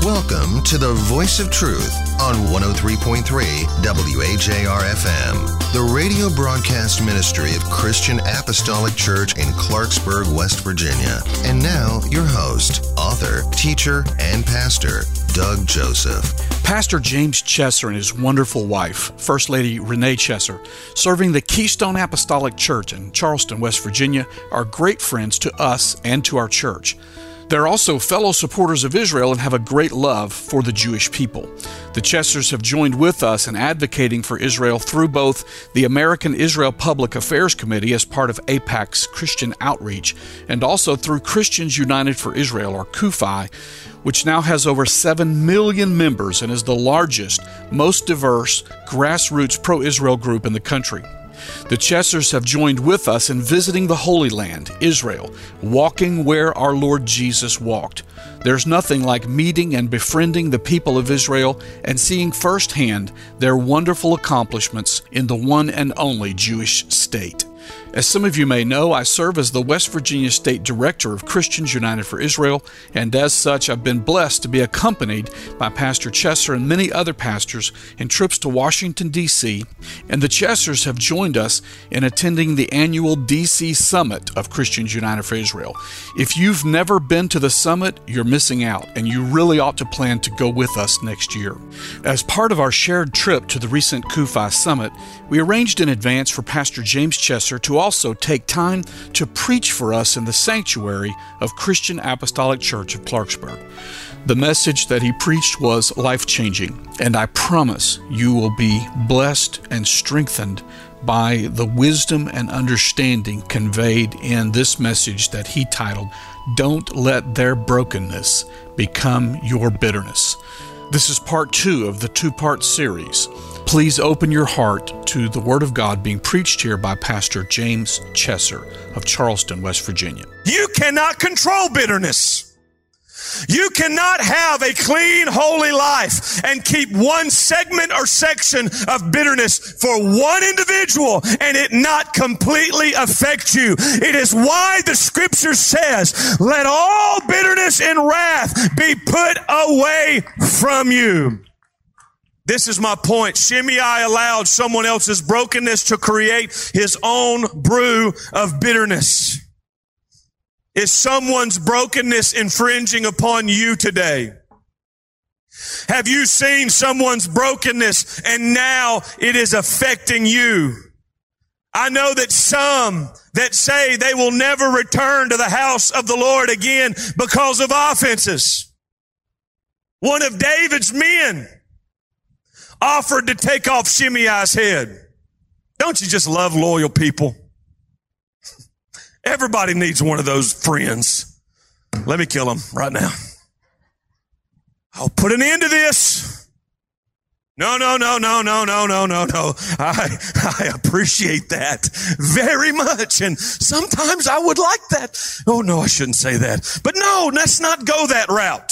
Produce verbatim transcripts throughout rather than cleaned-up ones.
Welcome to the Voice of Truth on one oh three point three W A J R F M, the radio broadcast ministry of Christian Apostolic Church in Clarksburg, West Virginia. And now, your host, author, teacher, and pastor, Doug Joseph. Pastor James Chesser and his wonderful wife, First Lady Renee Chesser, serving the Keystone Apostolic Church in Charleston, West Virginia, are great friends to us and to our church. They're also fellow supporters of Israel and have a great love for the Jewish people. The Chessers have joined with us in advocating for Israel through both the American Israel Public Affairs Committee as part of AIPAC's Christian Outreach, and also through Christians United for Israel, or C U F I, which now has over seven million members and is the largest, most diverse, grassroots pro-Israel group in the country. The Chessers have joined with us in visiting the Holy Land, Israel, walking where our Lord Jesus walked. There's nothing like meeting and befriending the people of Israel and seeing firsthand their wonderful accomplishments in the one and only Jewish state. As some of you may know, I serve as the West Virginia State Director of Christians United for Israel, and as such, I've been blessed to be accompanied by Pastor Chesser and many other pastors in trips to Washington, D C, and the Chessers have joined us in attending the annual D C Summit of Christians United for Israel. If you've never been to the summit, you're missing out, and you really ought to plan to go with us next year. As part of our shared trip to the recent C U F I Summit, we arranged in advance for Pastor James Chesser to also take time to preach for us in the sanctuary of Christian Apostolic Church of Clarksburg. The message that he preached was life-changing, and I promise you will be blessed and strengthened by the wisdom and understanding conveyed in this message that he titled, "Don't Let Their Brokenness Become Your Bitterness." This is part two of the two-part series. Please open your heart to the Word of God being preached here by Pastor James Chesser of Charleston, West Virginia. You cannot control bitterness. You cannot have a clean, holy life and keep one segment or section of bitterness for one individual and it not completely affect you. It is why the Scripture says, let all bitterness and wrath be put away from you. This is my point. Shimei allowed someone else's brokenness to create his own brew of bitterness. Is someone's brokenness infringing upon you today? Have you seen someone's brokenness and now it is affecting you? I know that some that say they will never return to the house of the Lord again because of offenses. One of David's men offered to take off Shimei's head. Don't you just love loyal people? Everybody needs one of those friends. Let me kill him right now. I'll put an end to this. No, no, no, no, no, no, no, no, no. I, I appreciate that very much. And sometimes I would like that. Oh, no, I shouldn't say that. But no, let's not go that route.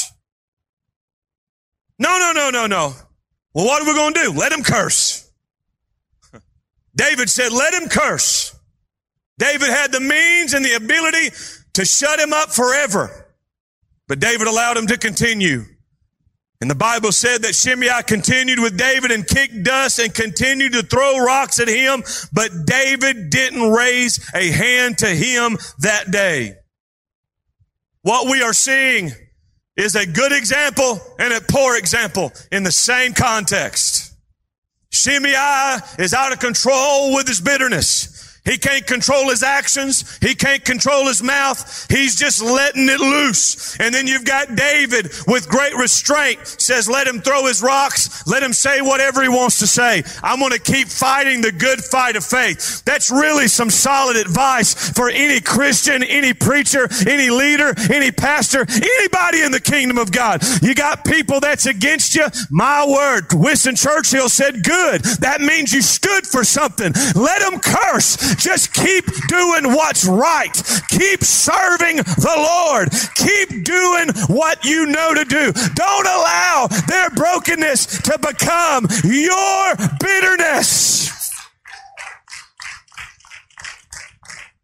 No, no, no, no, no. Well, what are we going to do? Let him curse. David said, let him curse. David had the means and the ability to shut him up forever. But David allowed him to continue. And the Bible said that Shimei continued with David and kicked dust and continued to throw rocks at him. But David didn't raise a hand to him that day. What we are seeing is a good example and a poor example in the same context. Shimei is out of control with his bitterness. He can't control his actions. He can't control his mouth. He's just letting it loose. And then you've got David with great restraint says, let him throw his rocks. Let him say whatever he wants to say. I'm going to keep fighting the good fight of faith. That's really some solid advice for any Christian, any preacher, any leader, any pastor, anybody in the kingdom of God. You got people that's against you. My word, Winston Churchill said, good. That means you stood for something. Let them curse. Just keep doing what's right. Keep serving the Lord. Keep doing what you know to do. Don't allow their brokenness to become your bitterness.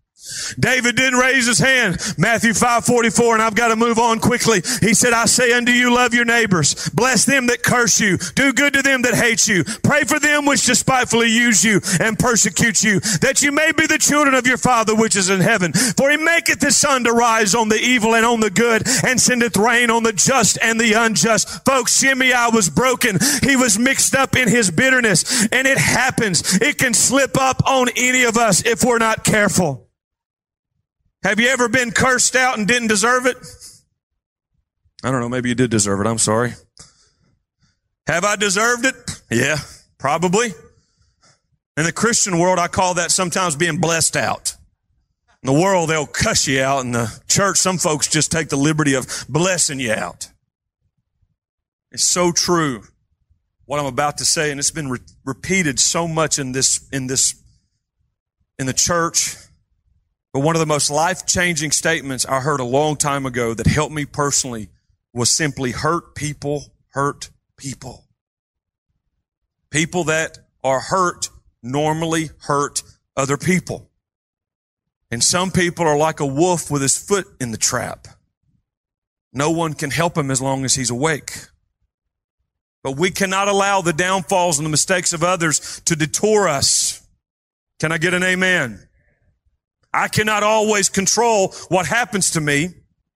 David didn't raise his hand. Matthew five forty-four, and I've got to move on quickly. He said, I say unto you, love your neighbors. Bless them that curse you. Do good to them that hate you. Pray for them which despitefully use you and persecute you, that you may be the children of your Father which is in heaven. For he maketh his sun to rise on the evil and on the good, and sendeth rain on the just and the unjust. Folks, Shimei was broken. He was mixed up in his bitterness, and it happens. It can slip up on any of us if we're not careful. Have you ever been cursed out and didn't deserve it? I don't know, maybe you did deserve it. I'm sorry. Have I deserved it? Yeah, probably. In the Christian world, I call that sometimes being blessed out. In the world, they'll cuss you out. In the church, some folks just take the liberty of blessing you out. It's so true what I'm about to say, and it's been re- repeated so much in this, in this, in the church. But one of the most life-changing statements I heard a long time ago that helped me personally was simply, hurt people hurt people. People that are hurt normally hurt other people. And some people are like a wolf with his foot in the trap. No one can help him as long as he's awake. But we cannot allow the downfalls and the mistakes of others to detour us. Can I get an amen? I cannot always control what happens to me.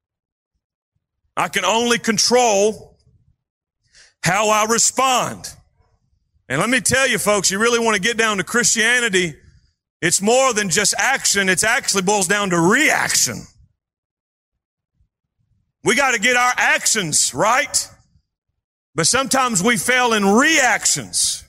I can only control how I respond. And let me tell you, folks, you really want to get down to Christianity, it's more than just action. It actually boils down to reaction. We got to get our actions right. But sometimes we fail in reactions.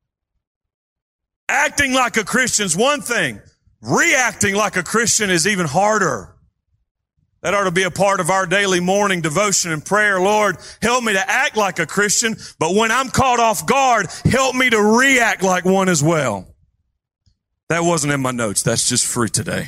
Acting like a Christian's one thing. Reacting like a Christian is even harder. That ought to be a part of our daily morning devotion and prayer. Lord, help me to act like a Christian, but when I'm caught off guard, help me to react like one as well. That wasn't in my notes. That's just free today.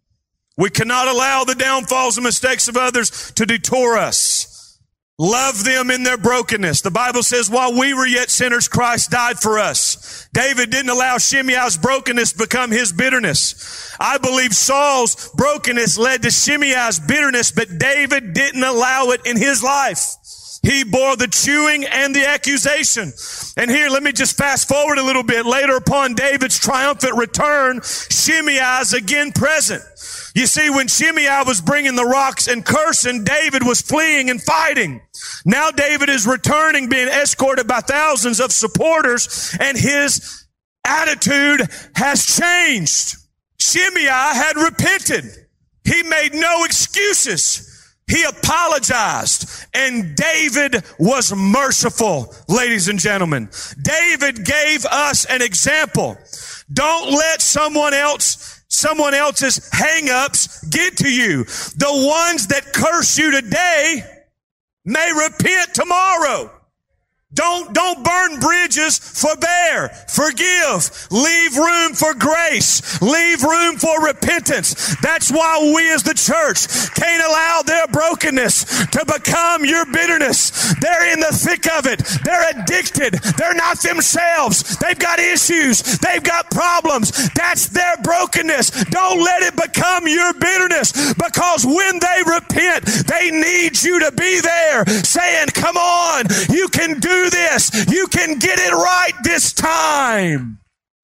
We cannot allow the downfalls and mistakes of others to detour us. Love them in their brokenness. The Bible says, while we were yet sinners, Christ died for us. David didn't allow Shimei's brokenness become his bitterness. I believe Saul's brokenness led to Shimei's bitterness, but David didn't allow it in his life. He bore the chewing and the accusation. And here, let me just fast forward a little bit. Later upon David's triumphant return, Shimei is again present. You see, when Shimei was bringing the rocks and cursing, David was fleeing and fighting. Now David is returning, being escorted by thousands of supporters, and his attitude has changed. Shimei had repented. He made no excuses. He apologized, and David was merciful, ladies and gentlemen. David gave us an example. Don't let someone else Someone else's hang-ups get to you. The ones that curse you today may repent tomorrow. Don't, don't burn bridges. Forbear. Forgive. Leave room for grace. Leave room for repentance. That's why we as the church can't allow their brokenness to become your bitterness. They're in the thick of it. They're addicted. They're not themselves. They've got issues. They've got problems. That's their brokenness. Don't let it become your bitterness, because when they repent, they need you to be there saying, come on, you can do this. You can get it right this time.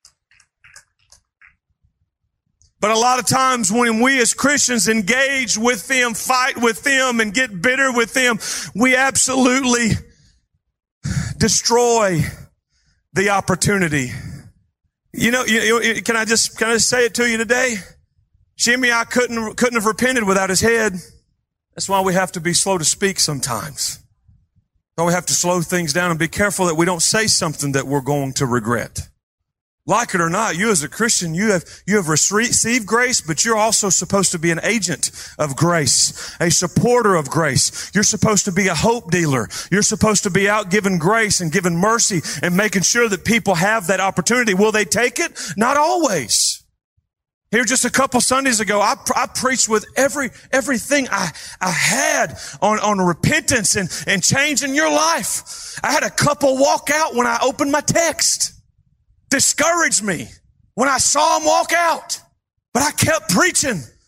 But a lot of times when we as Christians engage with them, fight with them, and get bitter with them, we absolutely destroy the opportunity. You know, you, you, can I just can I just say it to you today? Shimei couldn't couldn't have repented without his head. That's why we have to be slow to speak sometimes. So we have to slow things down and be careful that we don't say something that we're going to regret. Like it or not, you as a Christian, you have, you have received grace, but you're also supposed to be an agent of grace, a supporter of grace. You're supposed to be a hope dealer. You're supposed to be out giving grace and giving mercy and making sure that people have that opportunity. Will they take it? Not always. Here just a couple Sundays ago, I, I preached with every, everything I, I had on, on repentance and, and changing your life. I had a couple walk out when I opened my text. Discouraged me when I saw them walk out. But I kept preaching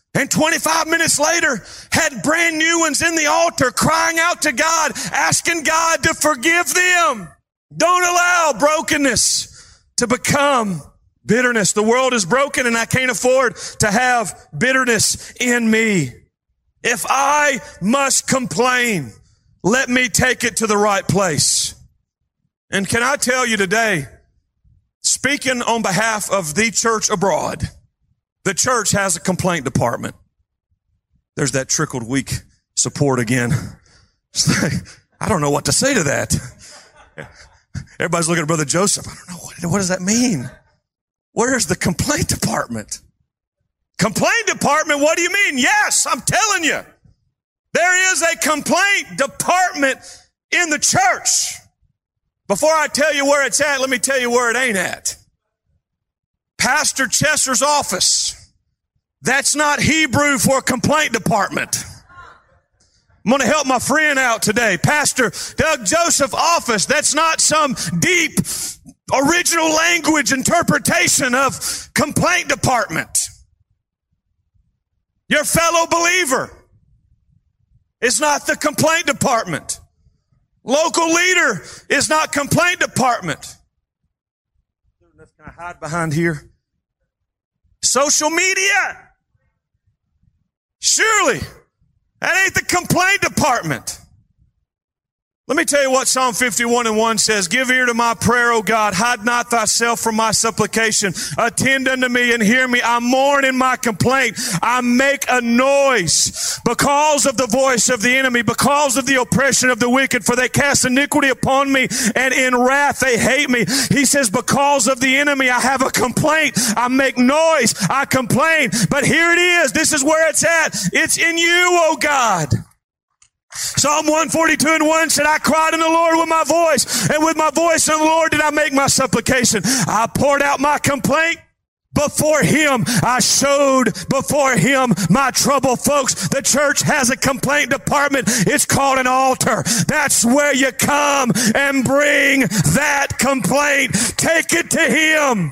And twenty-five minutes later, had brand new ones in the altar crying out to God, asking God to forgive them. Don't allow brokenness to become bitterness. The world is broken and I can't afford to have bitterness in me. If I must complain, let me take it to the right place. And can I tell you today, speaking on behalf of the church abroad, the church has a complaint department. There's that trickled weak support again. It's like, I don't know what to say to that. Everybody's looking at Brother Joseph. I don't know. What, what does that mean? Where's the complaint department? Complaint department? What do you mean? Yes, I'm telling you. There is a complaint department in the church. Before I tell you where it's at, let me tell you where it ain't at. Pastor Chesser's office. That's not Hebrew for complaint department. I'm going to help my friend out today. Pastor Doug Joseph's office. That's not some deep original language interpretation of complaint department. Your fellow believer is not the complaint department. Local leader is not complaint department. Can I hide behind here? Social media. Surely, that ain't the complaint department. Let me tell you what Psalm fifty-one and one says. Give ear to my prayer, O God. Hide not thyself from my supplication. Attend unto me and hear me. I mourn in my complaint. I make a noise because of the voice of the enemy, because of the oppression of the wicked. For they cast iniquity upon me, and in wrath they hate me. He says, because of the enemy, I have a complaint. I make noise. I complain. But here it is. This is where it's at. It's in you, O God. Psalm one forty-two and one said, I cried unto the Lord with my voice, and with my voice unto the Lord did I make my supplication. I poured out my complaint before him. I showed before him my trouble. Folks, the church has a complaint department. It's called an altar. That's where you come and bring that complaint. Take it to him.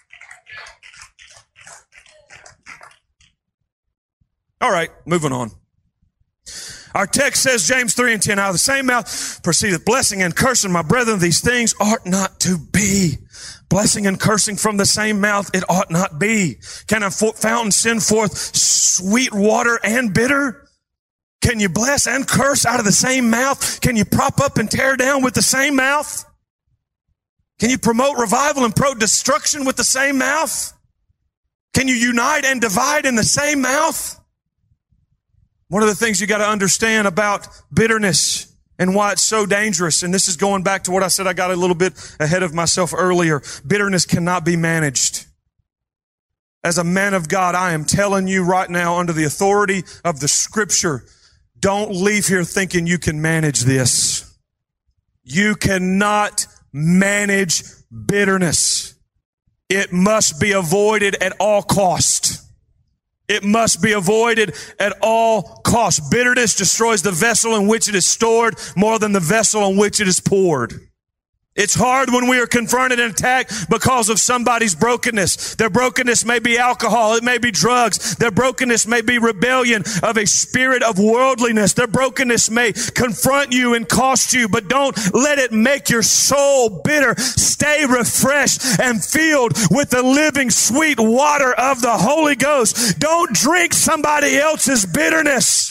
All right, moving on. Our text says, James three and ten, out of the same mouth proceedeth blessing and cursing. My brethren, these things ought not to be. Blessing and cursing from the same mouth, it ought not be. Can a fountain send forth sweet water and bitter? Can you bless and curse out of the same mouth? Can you prop up and tear down with the same mouth? Can you promote revival and pro destruction with the same mouth? Can you unite and divide in the same mouth? One of the things you got to understand about bitterness and why it's so dangerous, and this is going back to what I said, I got a little bit ahead of myself earlier. Bitterness cannot be managed. As a man of God, I am telling you right now, under the authority of the Scripture, don't leave here thinking you can manage this. You cannot manage bitterness. It must be avoided at all cost. It must be avoided at all costs. Bitterness destroys the vessel in which it is stored more than the vessel in which it is poured. It's hard when we are confronted and attacked because of somebody's brokenness. Their brokenness may be alcohol. It may be drugs. Their brokenness may be rebellion of a spirit of worldliness. Their brokenness may confront you and cost you, but don't let it make your soul bitter. Stay refreshed and filled with the living sweet water of the Holy Ghost. Don't drink somebody else's bitterness.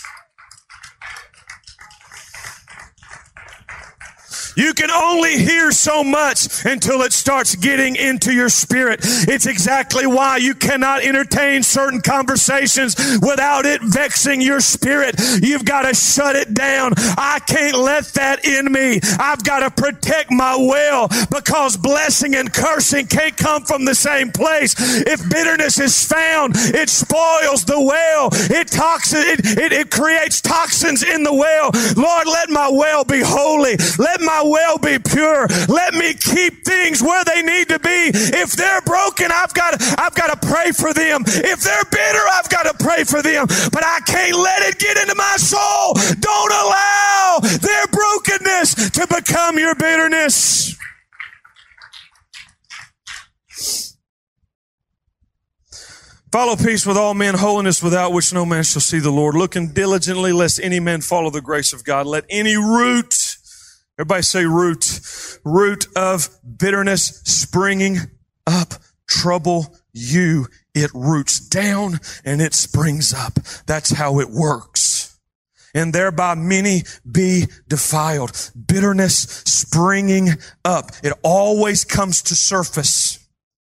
You can only hear so much until it starts getting into your spirit. It's exactly why you cannot entertain certain conversations without it vexing your spirit. You've got to shut it down. I can't let that in me. I've got to protect my well, because blessing and cursing can't come from the same place. If bitterness is found, it spoils the well. It toxin, it, it, it creates toxins in the well. Lord, let my well be holy. Let my well be pure. Let me keep things where they need to be. If they're broken, I've got I've got to pray for them. If they're bitter, I've got to pray for them. But I can't let it get into my soul. Don't allow their brokenness to become your bitterness. Follow peace with all men, holiness without which no man shall see the Lord. Looking diligently lest any man follow the grace of God. Let any root, everybody say root, root of bitterness springing up trouble you. It roots down and it springs up. That's how it works. And thereby many be defiled. Bitterness springing up. It always comes to surface.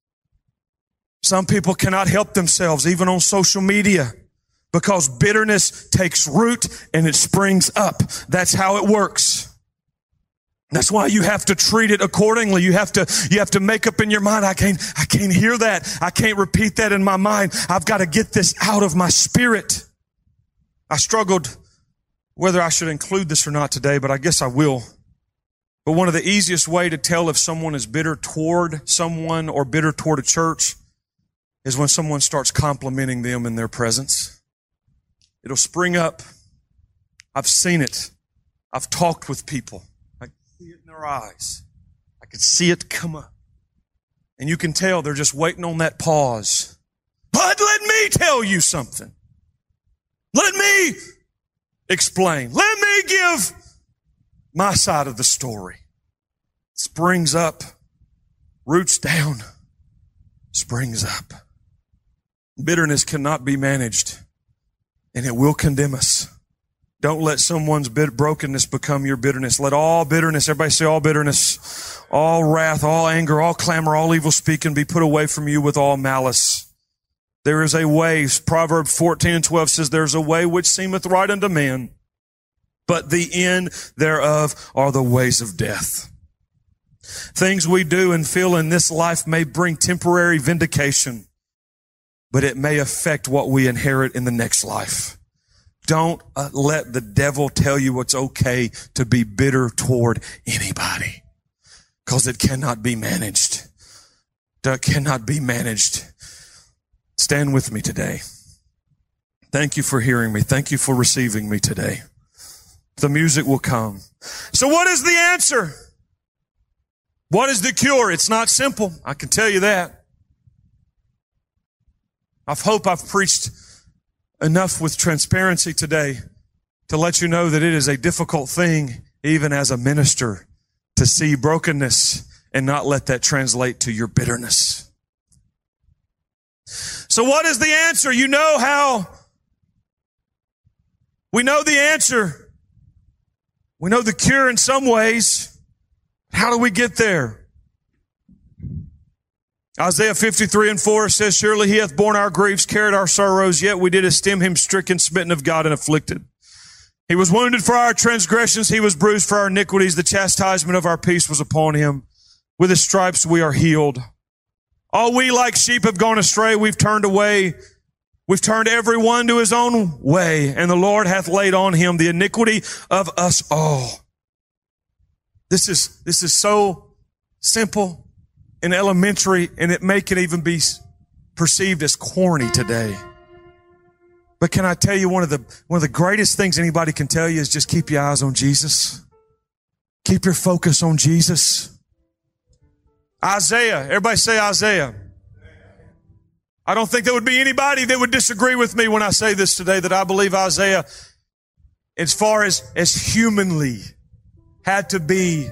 Some people cannot help themselves, even on social media, because bitterness takes root and it springs up. That's how it works. That's why you have to treat it accordingly. You have to, you have to make up in your mind, I can't, I can't hear that. I can't repeat that in my mind. I've got to get this out of my spirit. I struggled whether I should include this or not today, but I guess I will. But one of the easiest way to tell if someone is bitter toward someone or bitter toward a church is when someone starts complimenting them in their presence. It'll spring up. I've seen it. I've talked with people. I can see it in their eyes. I can see it come up. And you can tell they're just waiting on that pause. But let me tell you something. Let me explain. Let me give my side of the story. It springs up, roots down, springs up. Bitterness cannot be managed, and it will condemn us. Don't let someone's bit brokenness become your bitterness. Let all bitterness, everybody say all bitterness, all wrath, all anger, all clamor, all evil speaking be put away from you with all malice. There is a way, Proverbs fourteen and twelve says, there's a way which seemeth right unto man, but the end thereof are the ways of death. Things we do and feel in this life may bring temporary vindication, but it may affect what we inherit in the next life. Don't uh, let the devil tell you it's okay to be bitter toward anybody, because it cannot be managed. It cannot be managed. Stand with me today. Thank you for hearing me. Thank you for receiving me today. The music will come. So what is the answer? What is the cure? It's not simple. I can tell you that. I hope I've preached enough with transparency today to let you know that it is a difficult thing, even as a minister, to see brokenness and not let that translate to your bitterness. So what is the answer? You know how we know the answer. We know the cure in some ways. How do we get there? Isaiah fifty-three and four says, surely he hath borne our griefs, carried our sorrows, yet we did esteem him stricken, smitten of God, and afflicted. He was wounded for our transgressions, he was bruised for our iniquities, the chastisement of our peace was upon him. With his stripes we are healed. All we like sheep have gone astray, we've turned away. We've turned every one to his own way, and the Lord hath laid on him the iniquity of us all. This is, this is so simple and elementary, and it may can even be perceived as corny today. But can I tell you one of the, one of the greatest things anybody can tell you is just keep your eyes on Jesus. Keep your focus on Jesus. Isaiah, everybody say Isaiah. I don't think there would be anybody that would disagree with me when I say this today, that I believe Isaiah, as far as, as humanly, had to be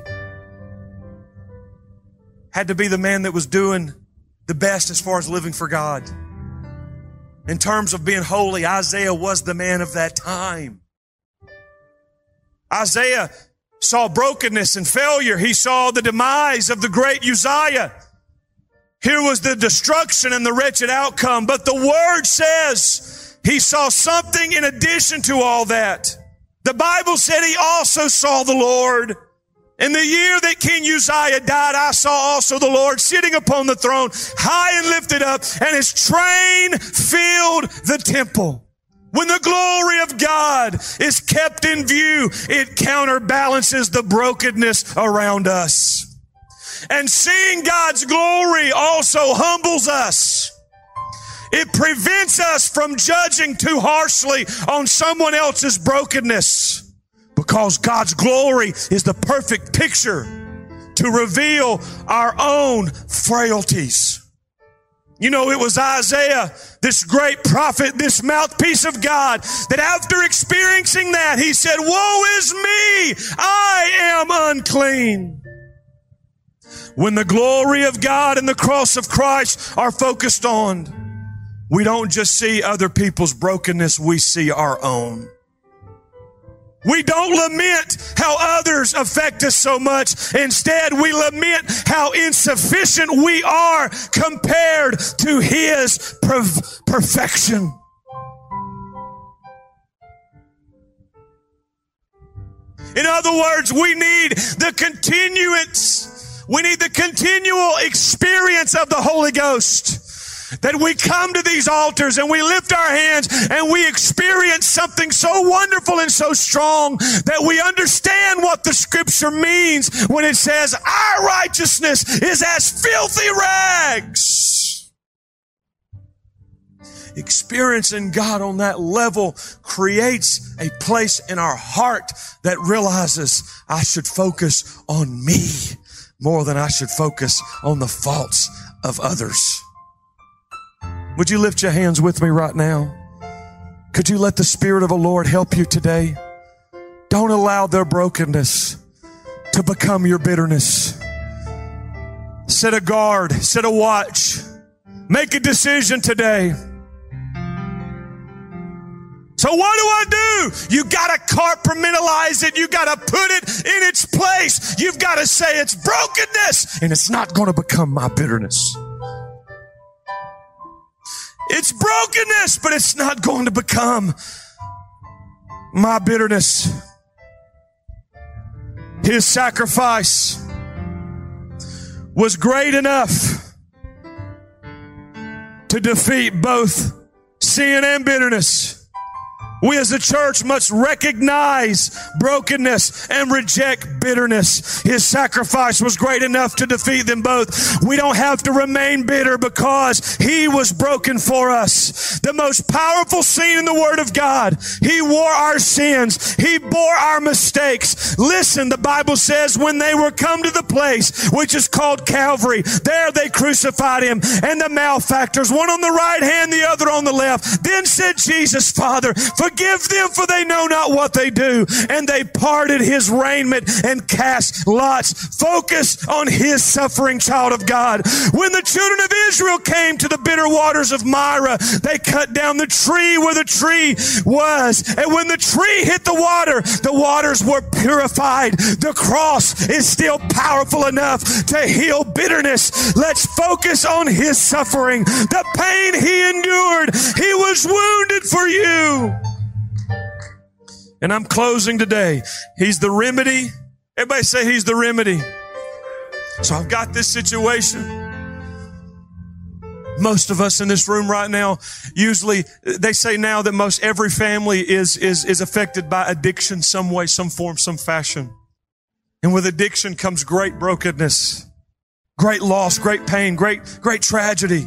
had to be the man that was doing the best as far as living for God. In terms of being holy, Isaiah was the man of that time. Isaiah saw brokenness and failure. He saw the demise of the great Uzziah. Here was the destruction and the wretched outcome. But the Word says he saw something in addition to all that. The Bible said he also saw the Lord. In the year that King Uzziah died, I saw also the Lord sitting upon the throne, high and lifted up, and his train filled the temple. When the glory of God is kept in view, it counterbalances the brokenness around us. And seeing God's glory also humbles us. It prevents us from judging too harshly on someone else's brokenness, because God's glory is the perfect picture to reveal our own frailties. You know, it was Isaiah, this great prophet, this mouthpiece of God, that after experiencing that, he said, woe is me, I am unclean. When the glory of God and the cross of Christ are focused on, we don't just see other people's brokenness, we see our own. We don't lament how others affect us so much. Instead, we lament how insufficient we are compared to His perf- perfection. In other words, we need the continuance, we need the continual experience of the Holy Ghost. That we come to these altars and we lift our hands and we experience something so wonderful and so strong that we understand what the Scripture means when it says our righteousness is as filthy rags. Experiencing God on that level creates a place in our heart that realizes I should focus on me more than I should focus on the faults of others. Would you lift your hands with me right now? Could you let the Spirit of the Lord help you today? Don't allow their brokenness to become your bitterness. Set a guard, set a watch. Make a decision today. So what do I do? You gotta compartmentalize it. You gotta put it in its place. You've gotta say it's brokenness and it's not gonna become my bitterness. It's brokenness, but it's not going to become my bitterness. His sacrifice was great enough to defeat both sin and bitterness. We as a church must recognize brokenness and reject bitterness. His sacrifice was great enough to defeat them both. We don't have to remain bitter because He was broken for us. The most powerful scene in the Word of God. He wore our sins. He bore our mistakes. Listen, the Bible says when they were come to the place which is called Calvary, there they crucified Him and the malefactors, one on the right hand, the other on the left. Then said Jesus, Father, forgive Forgive them, for they know not what they do. And they parted His raiment and cast lots. Focus on His suffering, child of God. When the children of Israel came to the bitter waters of Marah, they cut down the tree where the tree was. And when the tree hit the water, the waters were purified. The cross is still powerful enough to heal bitterness. Let's focus on His suffering. The pain He endured. He was wounded for you. And I'm closing today. He's the remedy. Everybody say He's the remedy. So I've got this situation. Most of us in this room right now, usually they say now that most every family is, is, is affected by addiction some way, some form, some fashion. And with addiction comes great brokenness, great loss, great pain, great, great tragedy.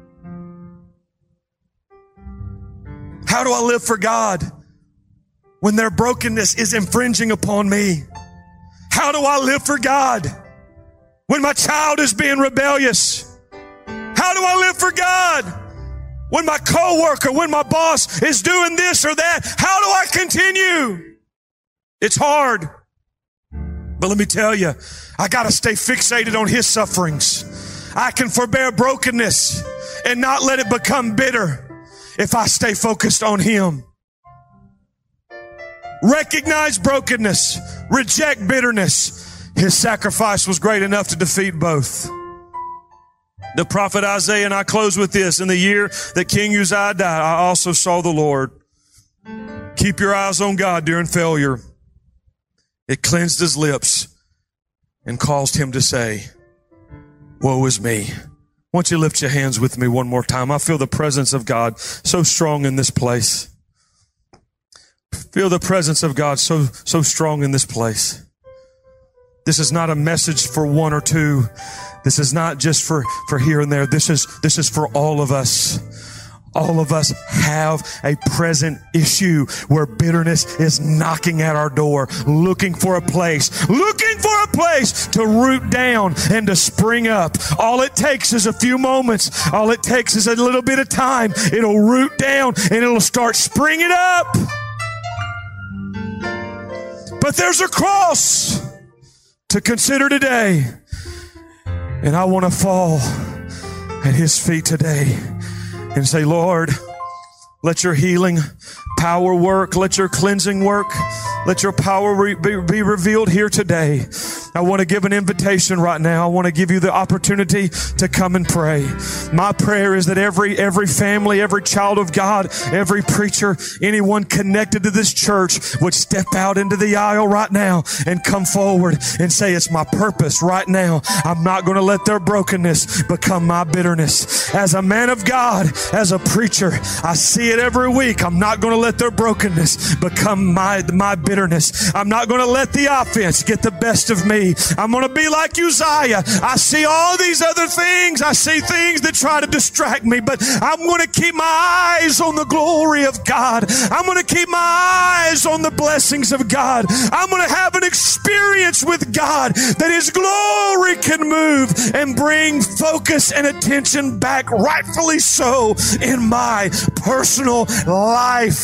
How do I live for God when their brokenness is infringing upon me? How do I live for God when my child is being rebellious? How do I live for God when my coworker, when my boss is doing this or that? How do I continue? It's hard. But let me tell you, I got to stay fixated on His sufferings. I can forbear brokenness and not let it become bitter if I stay focused on Him. Recognize brokenness. Reject bitterness. His sacrifice was great enough to defeat both. The prophet Isaiah, and I close with this, in the year that King Uzziah died, I also saw the Lord. Keep your eyes on God during failure. It cleansed his lips and caused him to say, woe is me. Won't you lift your hands with me one more time? I feel the presence of God so strong in this place. Feel the presence of God so, so strong in this place. This is not a message for one or two. This is not just for, for here and there. This is, this is for all of us. all of us have a present issue where bitterness is knocking at our door, looking for a place, looking for a place to root down and to spring up. All it takes is a few moments. All it takes is a little bit of time. It'll root down and it'll start springing up. But there's a cross to consider today. And I want to fall at His feet today and say, Lord, let your healing power work. Let your cleansing work. Let your power re- be, be revealed here today. I want to give an invitation right now. I want to give you the opportunity to come and pray. My prayer is that every, every family, every child of God, every preacher, anyone connected to this church would step out into the aisle right now and come forward and say, it's my purpose right now. I'm not going to let their brokenness become my bitterness. As a man of God, as a preacher, I see it every week. I'm not going to let their brokenness become my, my bitterness. I'm not going to let the offense get the best of me. I'm going to be like Uzziah. I see all these other things. I see things that try to distract me, but I'm going to keep my eyes on the glory of God. I'm going to keep my eyes on the blessings of God. I'm going to have an experience with God that His glory can move and bring focus and attention back, rightfully so, in my personal life.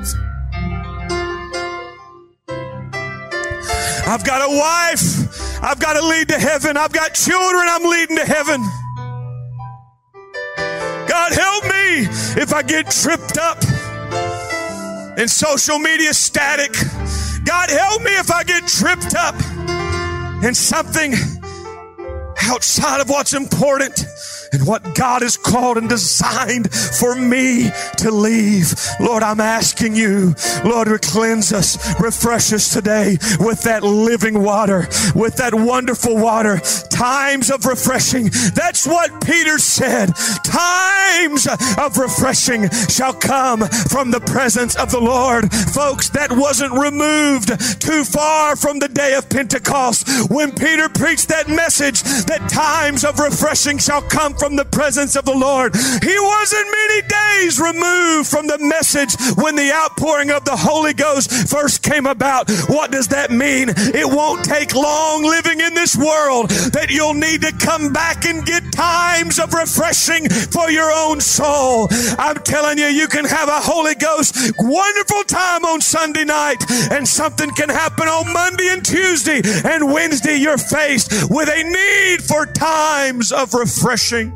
I've got a wife. I've got to lead to heaven. I've got children I'm leading to heaven. God, help me if I get tripped up in social media static. God, help me if I get tripped up in something outside of what's important and what God has called and designed for me to leave. Lord, I'm asking you, Lord, to cleanse us, refresh us today with that living water, with that wonderful water. Times of refreshing. That's what Peter said. Times of refreshing shall come from the presence of the Lord. Folks, that wasn't removed too far from the day of Pentecost when Peter preached that message that times of refreshing shall come from from the presence of the Lord. He wasn't many days removed from the message when the outpouring of the Holy Ghost first came about. What does that mean? It won't take long living in this world that you'll need to come back and get times of refreshing for your own soul. I'm telling you, you can have a Holy Ghost wonderful time on Sunday night, and something can happen on Monday and Tuesday, and Wednesday you're faced with a need for times of refreshing.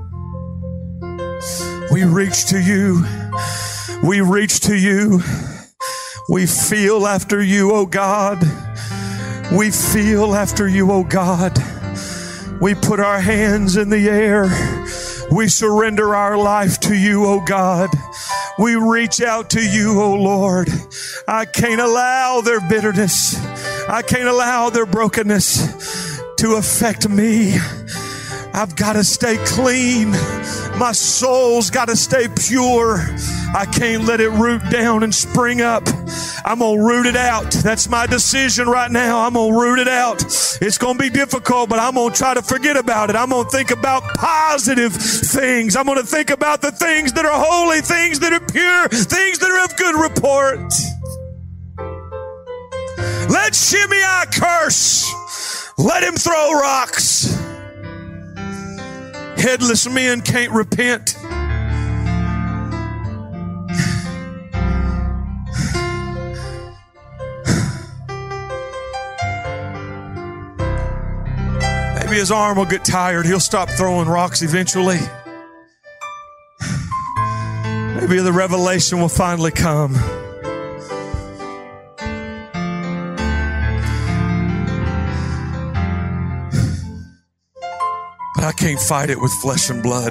We reach to you. We reach to you. We feel after you, oh God. We feel after you, oh God. We put our hands in the air. We surrender our life to you, oh God. We reach out to you, oh Lord. I can't allow their bitterness. I can't allow their brokenness to affect me. I've got to stay clean. My soul's got to stay pure. I can't let it root down and spring up. I'm going to root it out. That's my decision right now. I'm going to root it out. It's going to be difficult, but I'm going to try to forget about it. I'm going to think about positive things. I'm going to think about the things that are holy, things that are pure, things that are of good report. Let Shimei curse. Let him throw rocks. Headless men can't repent. Maybe his arm will get tired. He'll stop throwing rocks eventually. Maybe the revelation will finally come. But I can't fight it with flesh and blood.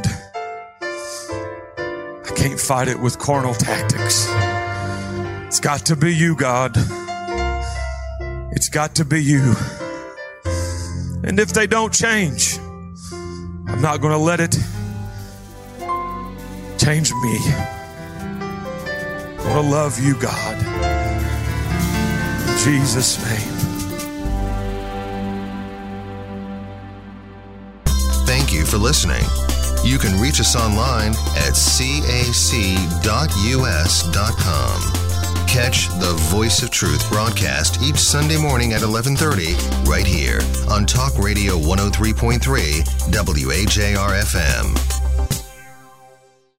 I can't fight it with carnal tactics. It's got to be you, God. It's got to be you. And if they don't change, I'm not going to let it change me. I'm going to love you, God. In Jesus' name. Thank you for listening. You can reach us online at c a c dot u s dot com. Catch the Voice of Truth broadcast each Sunday morning at eleven thirty right here on Talk Radio one oh three point three W A J R F M.